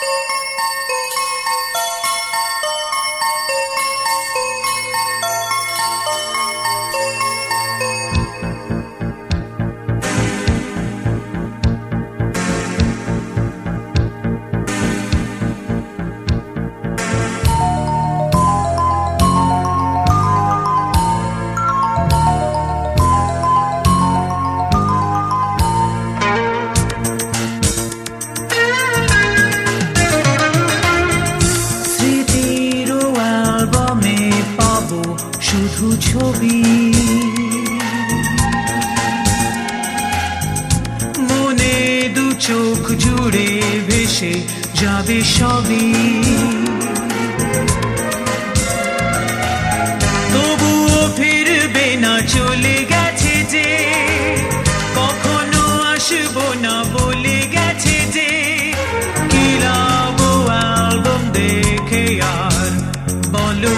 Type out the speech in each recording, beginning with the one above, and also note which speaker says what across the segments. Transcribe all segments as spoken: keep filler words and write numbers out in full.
Speaker 1: শুধু ছবি মনে দু চোখ জুড়ে ভেসে যাবে সবই, তবুও ফিরবে না, চলে গেছে যে, কখনো আসবো না বলে গেছে যে। কি লাভ অ্যালবাম দেখে আর বলো,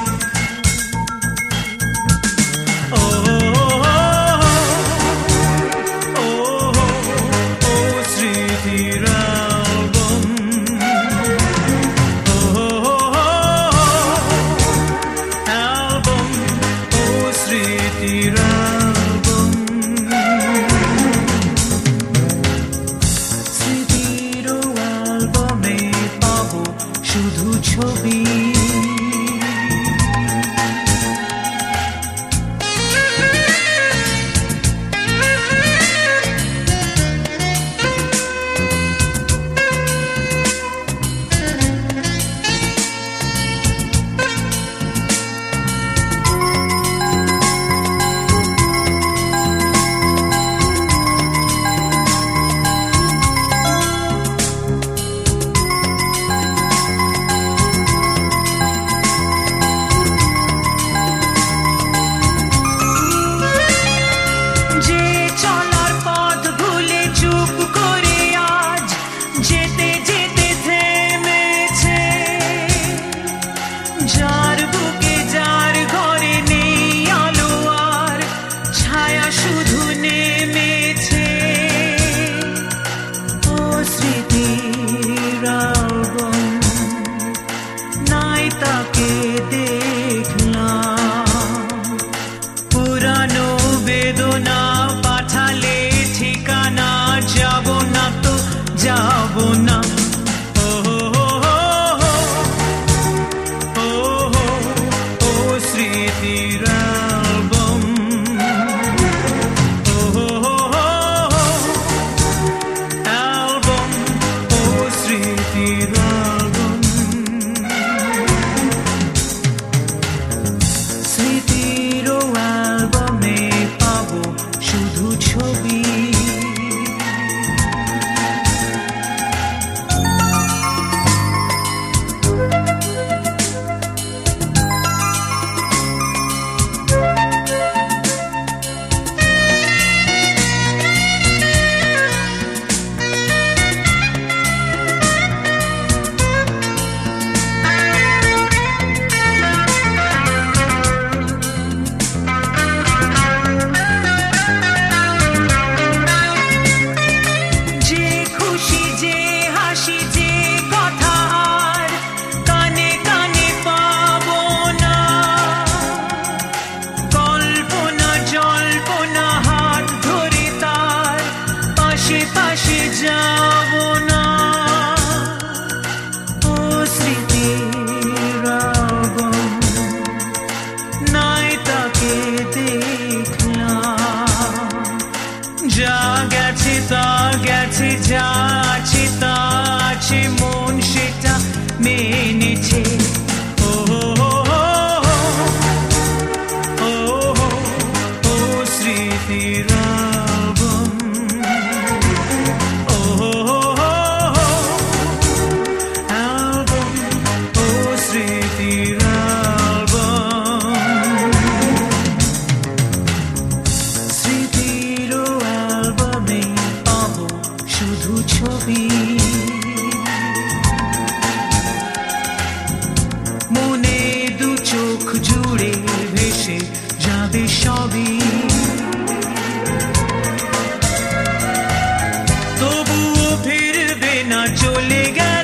Speaker 1: শুধু ছবি। যার বুকে যার ঘরে নেই আলো আর ছায়া শুধু নেমেছে, ও স্মৃতির অ্যালবাম নাই তাকে দেখলাম, পুরানো বেদনা পাঠালে ঠিকানা, যাব না তো যাব না। পাশে যাব না, ও স্মৃতির অ্যালবাম নাই তাকে দেখলাম, যা গেছে তা গেছে, যা আছে তা আছে, মন সেটা মেনেছে। ও ও ও স্মৃতির ছবি মনে দু চোখ জুড়ে ভেসে যাবে সবই, তবুও ফিরবে না, চলে গেছে